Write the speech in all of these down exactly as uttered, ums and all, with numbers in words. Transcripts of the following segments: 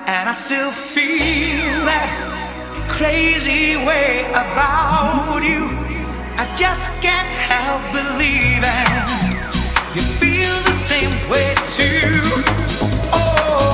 And I still feel that crazy way about you. I just can't help believing you feel the same way too. Oh.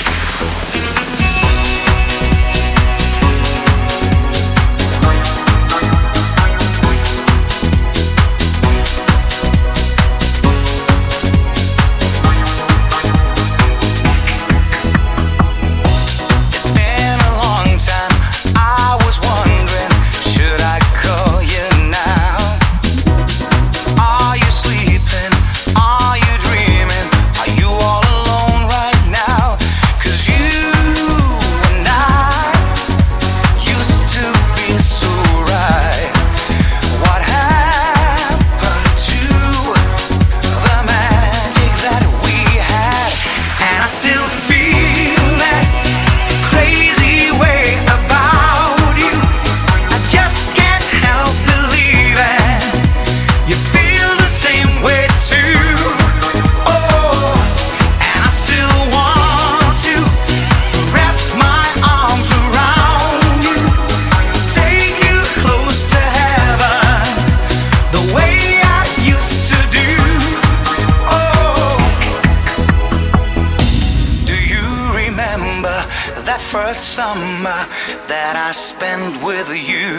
That first summer that I spent with you,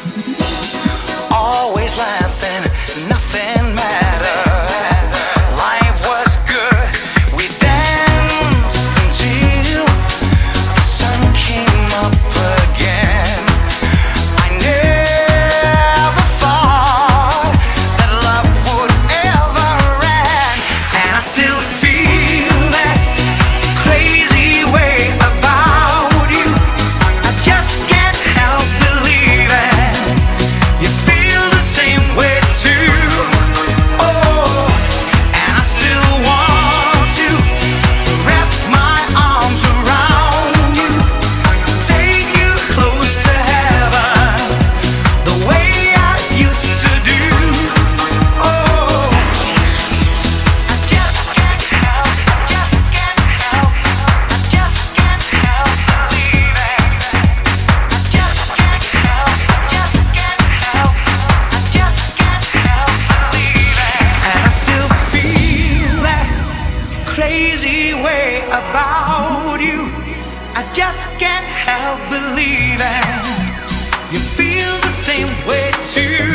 always laughing, nothing mattered. Life was good. We danced until the sun came up again. I never thought that love would ever end, and I still feel that crazy way about. Crazy way about you. I just can't help believing you feel the same way too.